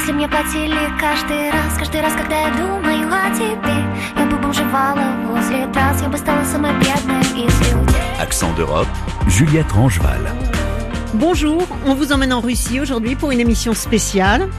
слезы мне потели каждый раз, когда я думаю о тебе. Я бы бомжевала возле трасс, я бы стала самой бедной из людей. Accent d'Europe, Juliette Rangeval. Bonjour, on vous emmène en Russie aujourd'hui pour une émission spéciale.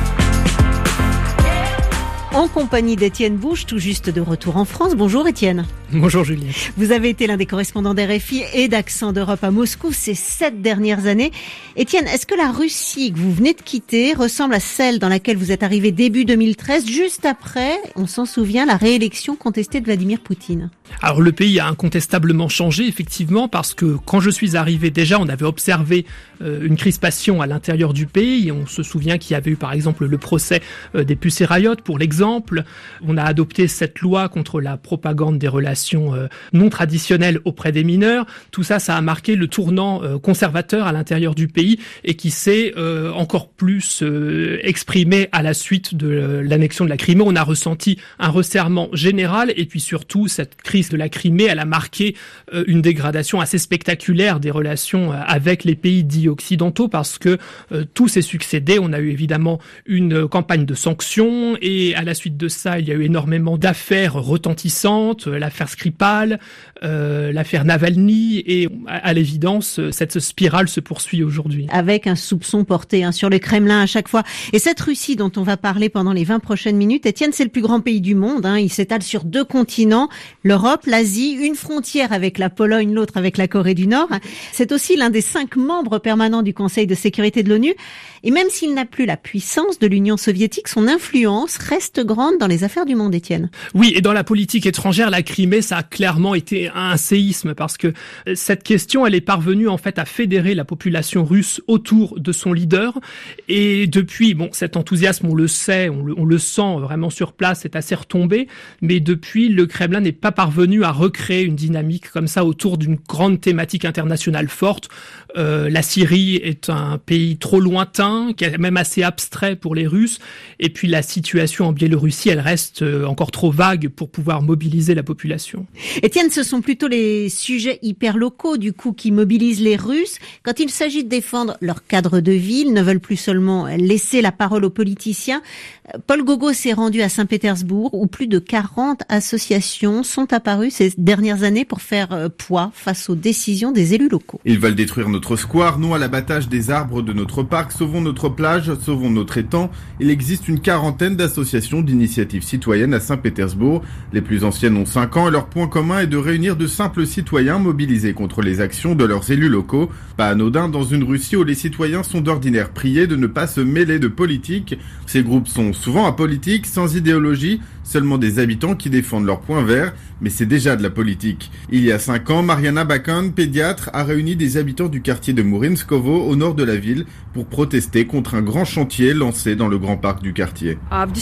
En compagnie d'Étienne Bouche, tout juste de retour en France. Bonjour Étienne. Bonjour Juliette. Vous avez été l'un des correspondants d'RFI et d'Accent d'Europe à Moscou ces 7 dernières années. Étienne, est-ce que la Russie que vous venez de quitter ressemble à celle dans laquelle vous êtes arrivé début 2013, juste après, on s'en souvient, la réélection contestée de Vladimir Poutine? Alors le pays a incontestablement changé, effectivement, parce que quand je suis arrivé, déjà, on avait observé une crispation à l'intérieur du pays. On se souvient qu'il y avait eu, par exemple, le procès des Pussy Riot, pour l'exemple. On a adopté cette loi contre la propagande des relations non traditionnelles auprès des mineurs. Tout ça, ça a marqué le tournant conservateur à l'intérieur du pays et qui s'est encore plus exprimé à la suite de l'annexion de la Crimée. On a ressenti un resserrement général et puis surtout, cette crise de la Crimée, elle a marqué une dégradation assez spectaculaire des relations avec les pays dits occidentaux parce que tout s'est succédé. On a eu évidemment une campagne de sanctions et à la suite de ça, il y a eu énormément d'affaires retentissantes, l'affaire Skripal, l'affaire Navalny et à l'évidence, cette spirale se poursuit aujourd'hui. Avec un soupçon porté sur le Kremlin à chaque fois. Et cette Russie dont on va parler pendant les 20 prochaines minutes, Étienne, c'est le plus grand pays du monde. Il s'étale sur 2 continents, l'Europe, l'Asie, une frontière avec la Pologne, l'autre avec la Corée du Nord. C'est aussi l'un des 5 membres permanents du Conseil de sécurité de l'ONU. Et même s'il n'a plus la puissance de l'Union soviétique, son influence reste grande dans les affaires du monde, Étienne. Oui, et dans la politique étrangère, la Crimée, ça a clairement été un séisme parce que cette question, elle est parvenue en fait à fédérer la population russe autour de son leader. Et depuis, cet enthousiasme, on le sait, on le sent vraiment sur place, c'est assez retombé. Mais depuis, le Kremlin n'est pas parvenu à recréer une dynamique comme ça autour d'une grande thématique internationale forte. La Syrie est un pays trop lointain, qui est même assez abstrait pour les Russes. Et puis la situation en Biélorussie, elle reste encore trop vague pour pouvoir mobiliser la population. Étienne, ce sont plutôt les sujets hyper locaux, du coup, qui mobilisent les Russes. Quand il s'agit de défendre leur cadre de vie, ils ne veulent plus seulement laisser la parole aux politiciens. Paul Gogos s'est rendu à Saint-Pétersbourg, où plus de 40 associations sont apparues ces dernières années pour faire poids face aux décisions des élus locaux. Ils veulent détruire notre square, non à l'abattage des arbres de notre parc, sauvons notre plage, sauvons notre étang. Il existe une 40aine d'associations d'initiatives citoyennes à Saint-Pétersbourg. Les plus anciennes ont 5 ans et leur point commun est de réunir de simples citoyens mobilisés contre les actions de leurs élus locaux. Pas anodin dans une Russie où les citoyens sont d'ordinaire priés de ne pas se mêler de politique. Ces groupes sont souvent apolitiques, sans idéologie, seulement des habitants qui défendent leur point vert, mais c'est déjà de la politique. Il y a 5 ans, Mariana Bakan, pédiatre, a réuni des habitants du quartier de Murinskovo, au nord de la ville, pour protester contre un grand chantier lancé dans le grand parc du quartier.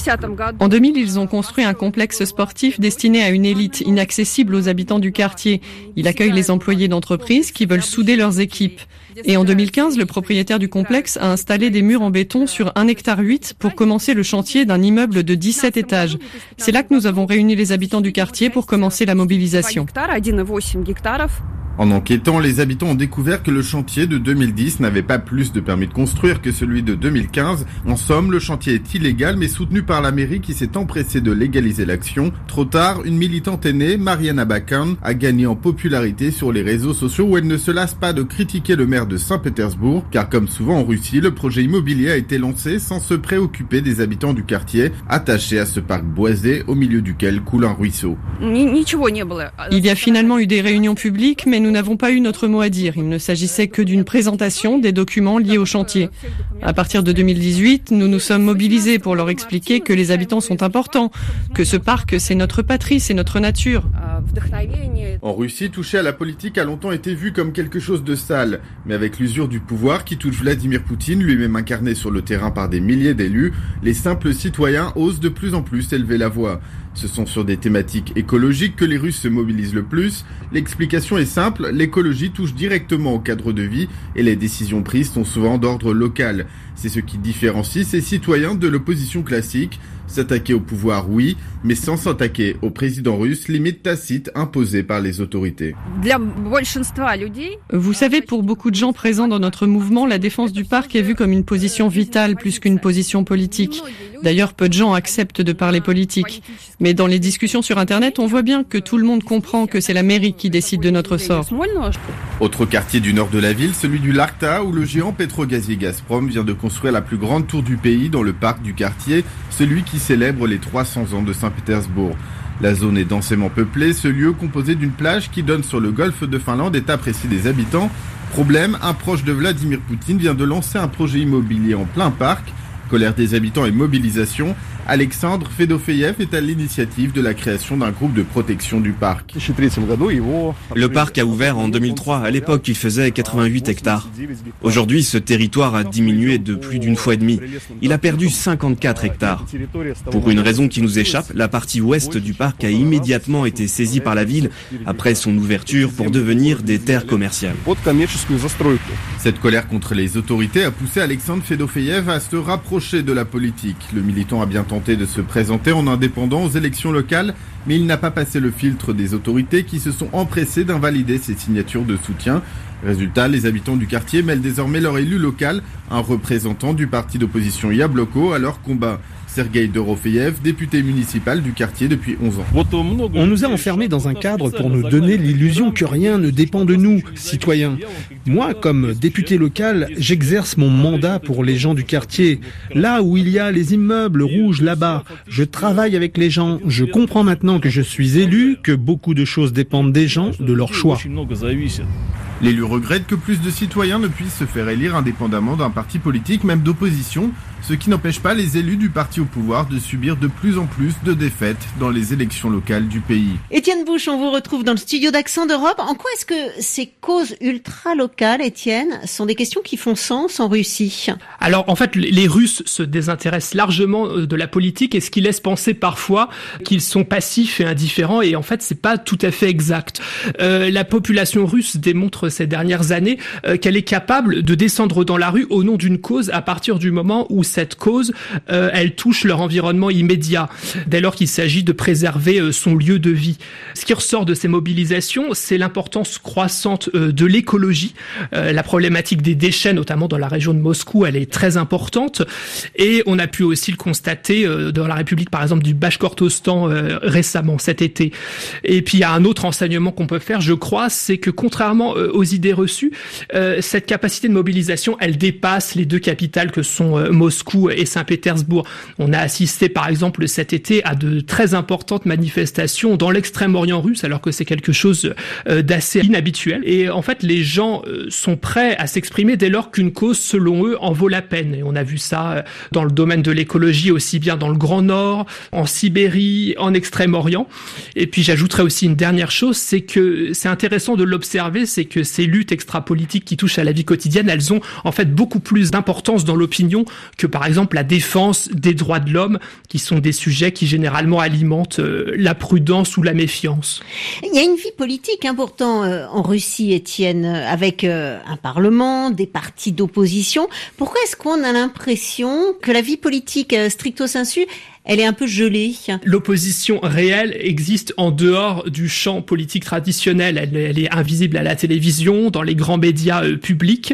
En 2000, ils ont construit un complexe sportif destiné à une élite inaccessible aux habitants du quartier. Il accueille les employés d'entreprises qui veulent souder leurs équipes. Et en 2015, le propriétaire du complexe a installé des murs en béton sur 1,8 hectare pour commencer le chantier d'un immeuble de 17 étages. C'est là que nous avons réuni les habitants du quartier pour commencer la mobilisation. En enquêtant, les habitants ont découvert que le chantier de 2010 n'avait pas plus de permis de construire que celui de 2015. En somme, le chantier est illégal mais soutenu par la mairie qui s'est empressée de légaliser l'action. Trop tard, une militante aînée, Mariana Bakan, a gagné en popularité sur les réseaux sociaux où elle ne se lasse pas de critiquer le maire de Saint-Pétersbourg, car comme souvent en Russie, le projet immobilier a été lancé sans se préoccuper des habitants du quartier, attachés à ce parc boisé au milieu duquel coule un ruisseau. Il y a finalement eu des réunions publiques, mais nous n'avons pas eu notre mot à dire. Il ne s'agissait que d'une présentation des documents liés au chantier. À partir de 2018, nous nous sommes mobilisés pour leur expliquer que les habitants sont importants, que ce parc, c'est notre patrie, c'est notre nature. En Russie, toucher à la politique a longtemps été vu comme quelque chose de sale. Mais avec l'usure du pouvoir qui touche Vladimir Poutine, lui-même incarné sur le terrain par des milliers d'élus, les simples citoyens osent de plus en plus élever la voix. Ce sont sur des thématiques écologiques que les Russes se mobilisent le plus. L'explication est simple, l'écologie touche directement au cadre de vie et les décisions prises sont souvent d'ordre local. C'est ce qui différencie ces citoyens de l'opposition classique. S'attaquer au pouvoir, oui, mais sans s'attaquer au président russe, limite tacite imposée par les autorités. Vous savez, pour beaucoup de gens présents dans notre mouvement, la défense du parc est vue comme une position vitale plus qu'une position politique. D'ailleurs, peu de gens acceptent de parler politique. Mais dans les discussions sur Internet, on voit bien que tout le monde comprend que c'est la mairie qui décide de notre sort. Autre quartier du nord de la ville, celui du Larta, où le géant pétrogazier Gazprom vient de construire la plus grande tour du pays dans le parc du quartier, celui qui célèbre les 300 ans de Saint-Pétersbourg. La zone est densément peuplée, ce lieu composé d'une plage qui donne sur le golfe de Finlande est apprécié des habitants. Problème, un proche de Vladimir Poutine vient de lancer un projet immobilier en plein parc. Colère des habitants et mobilisation, Alexandre Fedofeyev est à l'initiative de la création d'un groupe de protection du parc. Le parc a ouvert en 2003. À l'époque, il faisait 88 hectares. Aujourd'hui, ce territoire a diminué de plus d'une fois et demie. Il a perdu 54 hectares. Pour une raison qui nous échappe, la partie ouest du parc a immédiatement été saisie par la ville après son ouverture pour devenir des terres commerciales. Cette colère contre les autorités a poussé Alexandre Fedofeyev à se rapprocher de la politique. Le militant a bien tenté de se présenter en indépendant aux élections locales, mais il n'a pas passé le filtre des autorités qui se sont empressées d'invalider ses signatures de soutien. Résultat, les habitants du quartier mêlent désormais leur élu local, un représentant du parti d'opposition Yabloko, à leur combat. Sergueï Dorofeyev, député municipal du quartier depuis 11 ans. On nous a enfermés dans un cadre pour nous donner l'illusion que rien ne dépend de nous, citoyens. Moi, comme député local, j'exerce mon mandat pour les gens du quartier. Là où il y a les immeubles rouges là-bas, je travaille avec les gens. Je comprends maintenant que je suis élu, que beaucoup de choses dépendent des gens, de leur choix. L'élu regrette que plus de citoyens ne puissent se faire élire indépendamment d'un parti politique, même d'opposition, ce qui n'empêche pas les élus du parti au pouvoir de subir de plus en plus de défaites dans les élections locales du pays. Étienne Bouche, on vous retrouve dans le studio d'Accent d'Europe. En quoi est-ce que ces causes ultra-locales, Étienne, sont des questions qui font sens en Russie? Alors, en fait, les Russes se désintéressent largement de la politique et ce qui laisse penser parfois qu'ils sont passifs et indifférents et en fait, c'est pas tout à fait exact. La population russe démontre ces dernières années qu'elle est capable de descendre dans la rue au nom d'une cause à partir du moment où cette cause, elle touche leur environnement immédiat, dès lors qu'il s'agit de préserver son lieu de vie. Ce qui ressort de ces mobilisations, c'est l'importance croissante de l'écologie. La problématique des déchets, notamment dans la région de Moscou, elle est très importante. Et on a pu aussi le constater dans la République, par exemple, du Bachkortostan récemment, cet été. Et puis, il y a un autre enseignement qu'on peut faire, je crois, c'est que contrairement aux idées reçues, cette capacité de mobilisation, elle dépasse les deux capitales que sont Moscou et Saint-Pétersbourg. On a assisté par exemple cet été à de très importantes manifestations dans l'extrême-orient russe alors que c'est quelque chose d'assez inhabituel. Et en fait les gens sont prêts à s'exprimer dès lors qu'une cause selon eux en vaut la peine. Et on a vu ça dans le domaine de l'écologie aussi bien dans le Grand Nord, en Sibérie, en Extrême-Orient. Et puis j'ajouterais aussi une dernière chose, c'est que c'est intéressant de l'observer, c'est que ces luttes extra-politiques qui touchent à la vie quotidienne, elles ont en fait beaucoup plus d'importance dans l'opinion que par exemple la défense des droits de l'homme, qui sont des sujets qui généralement alimentent la prudence ou la méfiance. Il y a une vie politique pourtant en Russie, Étienne, avec un parlement, des partis d'opposition. Pourquoi est-ce qu'on a l'impression que la vie politique stricto sensu, elle est un peu gelée? L'opposition réelle existe en dehors du champ politique traditionnel. Elle est invisible à la télévision, dans les grands médias publics.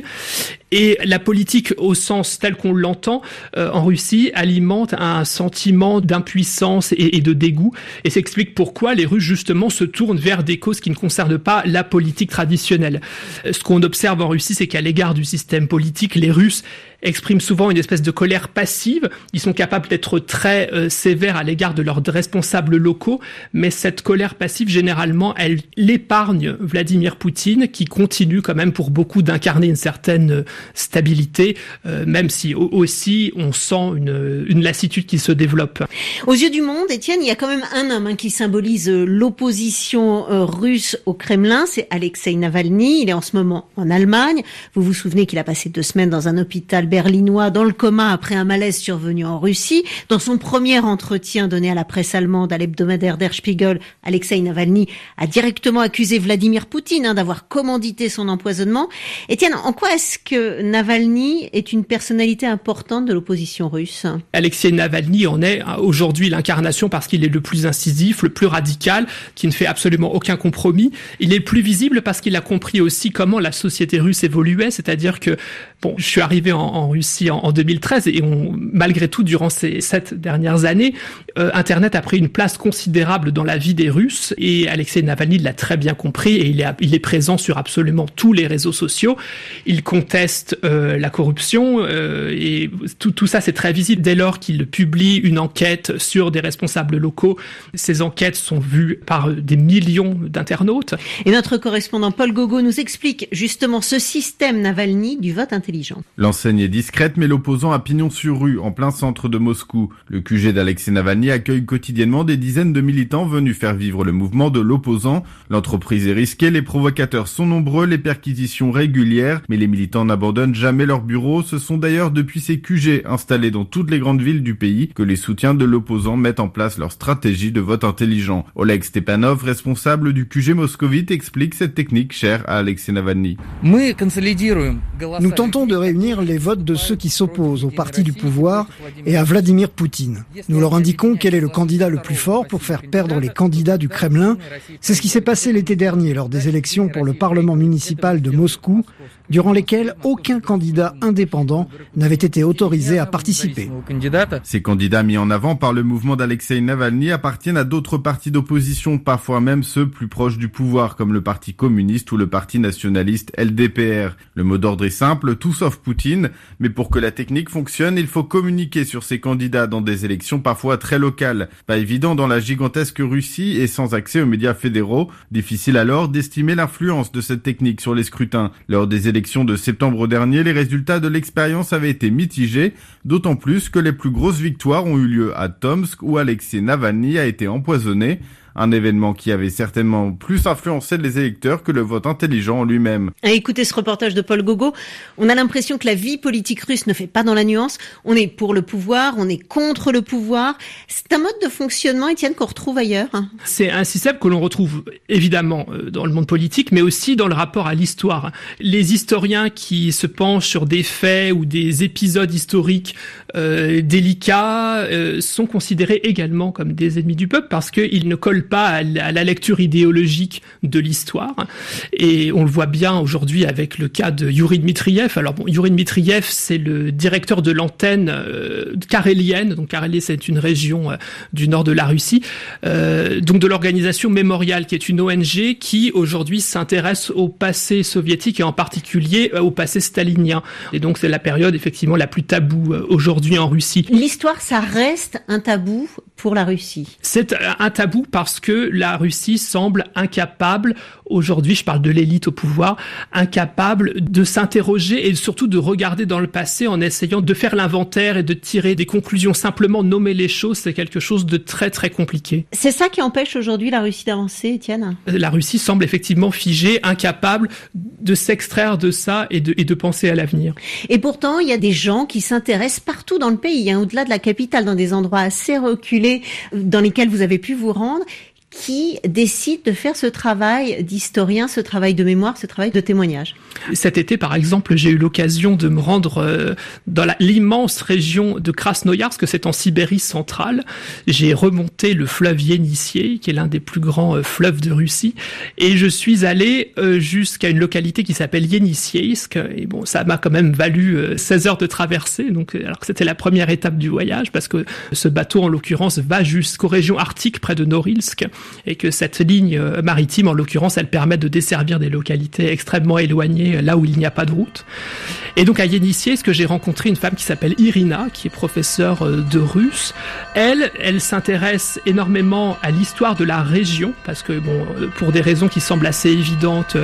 Et la politique, au sens tel qu'on l'entend en Russie, alimente un sentiment d'impuissance et de dégoût. Et s'explique pourquoi les Russes, justement, se tournent vers des causes qui ne concernent pas la politique traditionnelle. Ce qu'on observe en Russie, c'est qu'à l'égard du système politique, les Russes expriment souvent une espèce de colère passive. Ils sont capables d'être très sévères à l'égard de leurs responsables locaux, mais cette colère passive, généralement, elle l'épargne Vladimir Poutine, qui continue quand même pour beaucoup d'incarner une certaine stabilité, même si aussi on sent une lassitude qui se développe. Aux yeux du monde, Étienne, il y a quand même un homme qui symbolise l'opposition russe au Kremlin, c'est Alexeï Navalny. Il est en ce moment en Allemagne. Vous vous souvenez qu'il a passé 2 semaines dans un hôpital berlinois dans le coma après un malaise survenu en Russie. Dans son premier entretien donné à la presse allemande, à l'hebdomadaire Der Spiegel, Alexei Navalny a directement accusé Vladimir Poutine d'avoir commandité son empoisonnement. Étienne, en quoi est-ce que Navalny est une personnalité importante de l'opposition russe? Alexei Navalny en est aujourd'hui l'incarnation parce qu'il est le plus incisif, le plus radical, qui ne fait absolument aucun compromis. Il est le plus visible parce qu'il a compris aussi comment la société russe évoluait, c'est-à-dire que, je suis arrivé en Russie en 2013 et malgré tout, durant ces 7 dernières années, Internet a pris une place considérable dans la vie des Russes et Alexei Navalny l'a très bien compris et il est présent sur absolument tous les réseaux sociaux. Il conteste la corruption et tout ça, c'est très visible dès lors qu'il publie une enquête sur des responsables locaux. Ces enquêtes sont vues par des millions d'internautes. Et notre correspondant Paul Gogo nous explique justement ce système Navalny du vote intelligent. L'enseigne est discrète, mais l'opposant a pignon sur rue, en plein centre de Moscou. Le QG d'Alexei Navalny accueille quotidiennement des dizaines de militants venus faire vivre le mouvement de l'opposant. L'entreprise est risquée, les provocateurs sont nombreux, les perquisitions régulières, mais les militants n'abandonnent jamais leur bureau. Ce sont d'ailleurs depuis ces QG installés dans toutes les grandes villes du pays que les soutiens de l'opposant mettent en place leur stratégie de vote intelligent. Oleg Stepanov, responsable du QG moscovite, explique cette technique chère à Alexei Navalny. Nous tentons de réunir les votes de ceux qui s'opposent au parti du pouvoir et à Vladimir Poutine. Nous leur indiquons quel est le candidat le plus fort pour faire perdre les candidats du Kremlin. C'est ce qui s'est passé l'été dernier lors des élections pour le Parlement municipal de Moscou, durant lesquelles aucun candidat indépendant n'avait été autorisé à participer. Ces candidats mis en avant par le mouvement d'Alexei Navalny appartiennent à d'autres partis d'opposition, parfois même ceux plus proches du pouvoir, comme le Parti communiste ou le Parti nationaliste LDPR. Le mot d'ordre est simple, tout sauf Poutine, mais pour que la technique fonctionne, il faut communiquer sur ces candidats dans des élections parfois très locales. Pas évident dans la gigantesque Russie et sans accès aux médias fédéraux. Difficile alors d'estimer l'influence de cette technique sur les scrutins. Lors des élections de septembre dernier, les résultats de l'expérience avaient été mitigés, d'autant plus que les plus grosses victoires ont eu lieu à Tomsk où Alexei Navalny a été empoisonné. Un événement qui avait certainement plus influencé les électeurs que le vote intelligent en lui-même. Écoutez ce reportage de Paul Gogo. On a l'impression que la vie politique russe ne fait pas dans la nuance. On est pour le pouvoir, on est contre le pouvoir. C'est un mode de fonctionnement, Étienne, qu'on retrouve ailleurs. C'est un système que l'on retrouve évidemment dans le monde politique, mais aussi dans le rapport à l'histoire. Les historiens qui se penchent sur des faits ou des épisodes historiques délicats sont considérés également comme des ennemis du peuple parce qu'ils ne collent pas à la lecture idéologique de l'histoire. Et on le voit bien aujourd'hui avec le cas de Yuri Dmitriev. Alors Yuri Dmitriev, c'est le directeur de l'antenne carélienne. Donc Carélie, c'est une région du nord de la Russie. Donc de l'organisation Mémorial, qui est une ONG qui aujourd'hui s'intéresse au passé soviétique et en particulier au passé stalinien. Et donc c'est la période effectivement la plus taboue aujourd'hui en Russie. L'histoire, ça reste un tabou pour la Russie. C'est un tabou parce que la Russie semble incapable, aujourd'hui je parle de l'élite au pouvoir, incapable de s'interroger et surtout de regarder dans le passé en essayant de faire l'inventaire et de tirer des conclusions. Simplement nommer les choses, c'est quelque chose de très très compliqué. C'est ça qui empêche aujourd'hui la Russie d'avancer, Étienne ? La Russie semble effectivement figée, incapable de s'extraire de ça et de penser à l'avenir. Et pourtant, il y a des gens qui s'intéressent partout dans le pays, au-delà de la capitale, dans des endroits assez reculés dans lesquels vous avez pu vous rendre, qui décide de faire ce travail d'historien, ce travail de mémoire, ce travail de témoignage. Cet été, par exemple, j'ai eu l'occasion de me rendre dans l'immense région de Krasnoïarsk, c'est en Sibérie centrale. J'ai remonté le fleuve Yenisseï, qui est l'un des plus grands fleuves de Russie, et je suis allé jusqu'à une localité qui s'appelle Yenisseïsk. Et bon, ça m'a quand même valu 16 heures de traversée, donc alors que c'était la première étape du voyage, parce que ce bateau, en l'occurrence, va jusqu'aux régions arctiques près de Norilsk, et que cette ligne maritime, en l'occurrence, elle permet de desservir des localités extrêmement éloignées, là où il n'y a pas de route. Et donc à Yenisseïsk, j'ai rencontré une femme qui s'appelle Irina, qui est professeure de russe. Elle s'intéresse énormément à l'histoire de la région, parce que bon, pour des raisons qui semblent assez évidentes,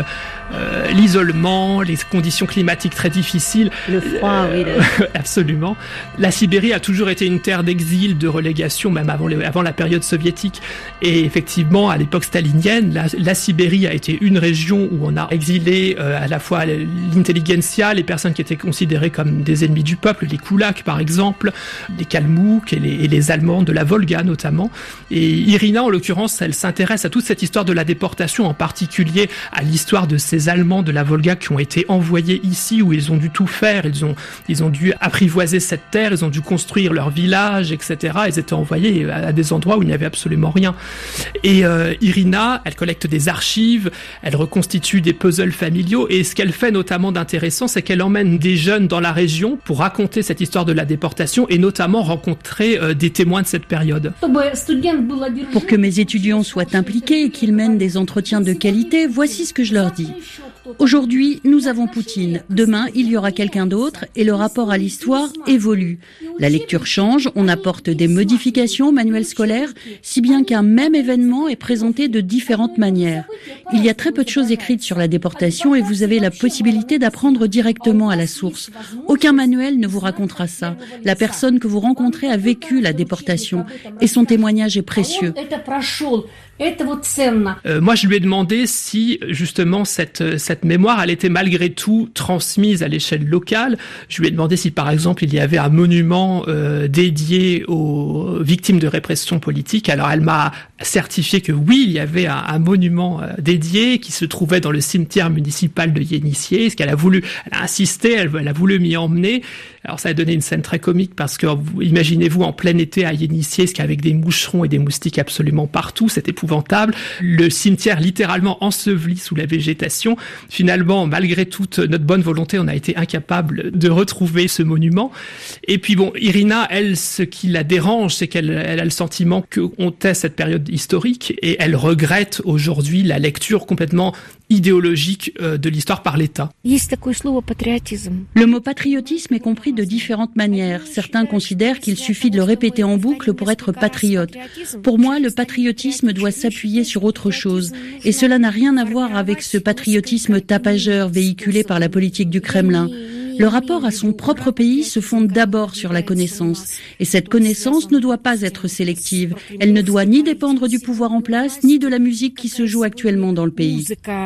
l'isolement, les conditions climatiques très difficiles. Le froid, oui. Absolument. La Sibérie a toujours été une terre d'exil, de relégation, même avant la période soviétique. Et effectivement, effectivement, à l'époque stalinienne, la Sibérie a été une région où on a exilé à la fois l'intelligentsia, les personnes qui étaient considérées comme des ennemis du peuple, les koulaks par exemple, les kalmouks et les Allemands de la Volga notamment. Et Irina, en l'occurrence, elle s'intéresse à toute cette histoire de la déportation, en particulier à l'histoire de ces Allemands de la Volga qui ont été envoyés ici, où ils ont dû tout faire, ils ont dû apprivoiser cette terre, ils ont dû construire leur village, etc. Ils étaient envoyés à des endroits où il n'y avait absolument rien. Et Irina, elle collecte des archives, elle reconstitue des puzzles familiaux, et ce qu'elle fait notamment d'intéressant, c'est qu'elle emmène des jeunes dans la région pour raconter cette histoire de la déportation et notamment rencontrer des témoins de cette période. Pour que mes étudiants soient impliqués et qu'ils mènent des entretiens de qualité, voici ce que je leur dis. Aujourd'hui, nous avons Poutine. Demain, il y aura quelqu'un d'autre et le rapport à l'histoire évolue. La lecture change, on apporte des modifications au manuel scolaire, si bien qu'un même événement est présenté de différentes manières. Il y a très peu de choses écrites sur la déportation et vous avez la possibilité d'apprendre directement à la source. Aucun manuel ne vous racontera ça. La personne que vous rencontrez a vécu la déportation et son témoignage est précieux. Moi, je lui ai demandé si, justement, cette mémoire, elle était malgré tout transmise à l'échelle locale. Je lui ai demandé si, par exemple, il y avait un monument dédié aux victimes de répression politique. Alors, elle m'a certifié que oui, il y avait un monument dédié qui se trouvait dans le cimetière municipal de Yénissié. Ce qu'elle a voulu, elle a insisté, elle a voulu m'y emmener. Alors, ça a donné une scène très comique parce que, imaginez-vous, en plein été à Yénissié, avec des moucherons et des moustiques absolument partout, c'était épouvantable. Le cimetière littéralement enseveli sous la végétation. Finalement, malgré toute notre bonne volonté, on a été incapable de retrouver ce monument. Et puis bon, Irina, elle, ce qui la dérange, c'est qu'elle a le sentiment qu'on tait cette période historique et elle regrette aujourd'hui la lecture complètement idéologique de l'histoire par l'État. Le mot patriotisme est compris de différentes manières. Certains considèrent qu'il suffit de le répéter en boucle pour être patriote. Pour moi, le patriotisme doit s'appuyer sur autre chose. Et cela n'a rien à voir avec ce patriotisme tapageur véhiculé par la politique du Kremlin. Le rapport à son propre pays se fonde d'abord sur la connaissance. Et cette connaissance ne doit pas être sélective. Elle ne doit ni dépendre du pouvoir en place, ni de la musique qui se joue actuellement dans le pays.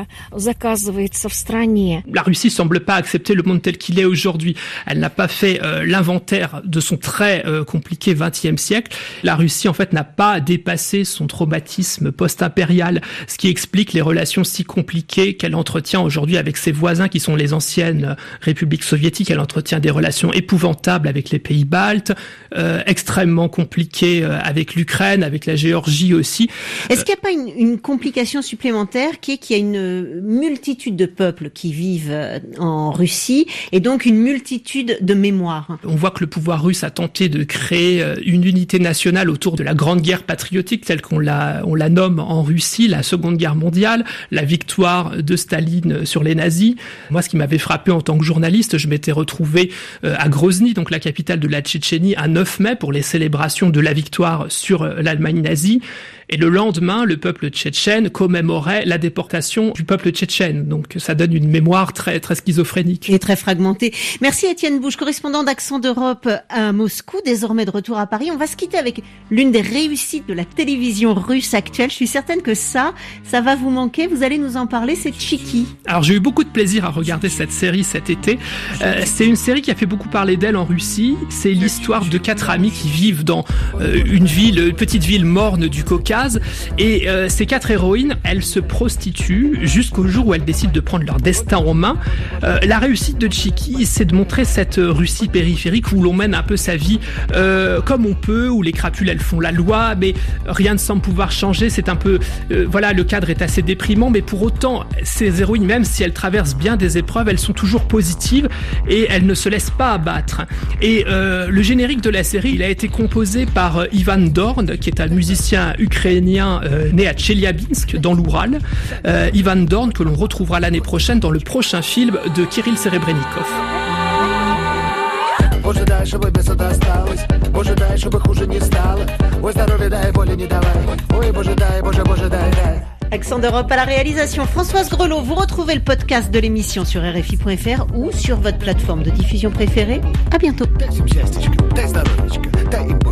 La Russie semble pas accepter le monde tel qu'il est aujourd'hui. Elle n'a pas fait l'inventaire de son très compliqué XXe siècle. La Russie, en fait, n'a pas dépassé son traumatisme post-impérial, ce qui explique les relations si compliquées qu'elle entretient aujourd'hui avec ses voisins qui sont les anciennes républiques soviétiques. Elle entretient des relations épouvantables avec les pays baltes, extrêmement compliquées avec l'Ukraine, avec la Géorgie aussi. Est-ce qu'il n'y a pas une complication supplémentaire qui est qu'il y a une multitude de peuples qui vivent en Russie et donc une multitude de mémoires? On voit que le pouvoir russe a tenté de créer une unité nationale autour de la Grande Guerre patriotique telle qu'on la nomme en Russie, la Seconde Guerre mondiale, la victoire de Staline sur les nazis. Moi, ce qui m'avait frappé en tant que journaliste, je m'étais retrouvé à Grozny, donc la capitale de la Tchétchénie, un 9 mai pour les célébrations de la victoire sur l'Allemagne nazie. Et le lendemain, le peuple tchétchène commémorait la déportation du peuple tchétchène. Donc ça donne une mémoire très, très schizophrénique. Et très fragmentée. Merci Étienne Bouche, correspondant d'Accent d'Europe à Moscou, désormais de retour à Paris. On va se quitter avec l'une des réussites de la télévision russe actuelle. Je suis certaine que ça va vous manquer. Vous allez nous en parler, c'est Tchiki. Alors j'ai eu beaucoup de plaisir à regarder cette série cet été. C'est une série qui a fait beaucoup parler d'elle en Russie. C'est l'histoire de 4 amis qui vivent dans une petite ville morne du Caucase. Et ces 4 héroïnes, elles se prostituent jusqu'au jour où elles décident de prendre leur destin en main. La réussite de Tchiki, c'est de montrer cette Russie périphérique où l'on mène un peu sa vie comme on peut, où les crapules elles font la loi, mais rien ne semble pouvoir changer. C'est un peu, le cadre est assez déprimant, mais pour autant, ces héroïnes, même si elles traversent bien des épreuves, elles sont toujours positives et elles ne se laissent pas abattre. Et le générique de la série, il a été composé par Ivan Dorn, qui est un musicien ukrainien né à Tcheliabinsk dans l'Oural. Ivan Dorn que l'on retrouvera l'année prochaine dans le prochain film de Kirill Serebrennikov. Accent d'Europe à la réalisation, Françoise Grelot. Vous retrouvez le podcast de l'émission sur RFI.fr ou sur votre plateforme de diffusion préférée. À bientôt.